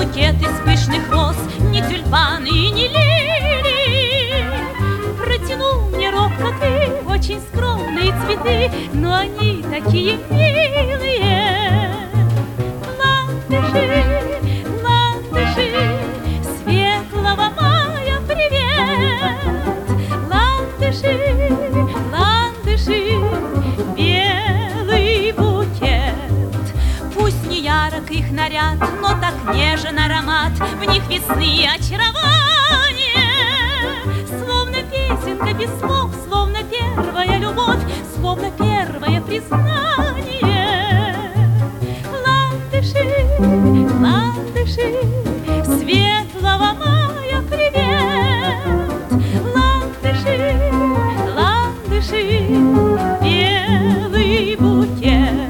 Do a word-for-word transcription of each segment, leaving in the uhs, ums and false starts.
букет из пышных роз, не тюльпаны и не лилии. Протянул мне робко ты очень скромные цветы, но они такие милые. Ландыши, ландыши, светлого мая привет. Ландыши, ландыши, белый букет. Пусть не ярок их наряд, но так нежен аромат, в них весны очарование. Словно песенка без слов, словно первая любовь, словно первое признание. Ландыши, ландыши, светлого мая привет. Ландыши, ландыши, белый букет.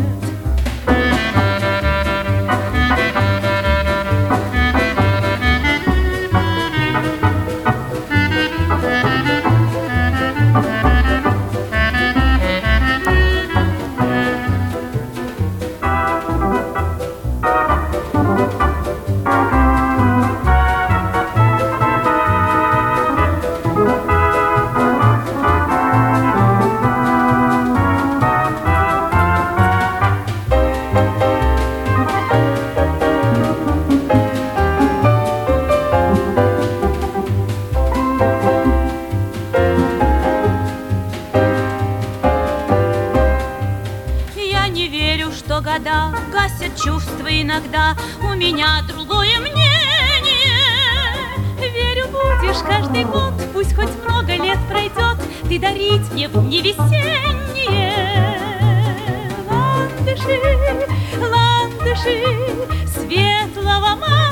Что года гасят чувства иногда, у меня другое мнение. Верю, будешь каждый год, пусть хоть много лет пройдет, ты дарить мне в дни весенние. Ландыши, ландыши, светлого мая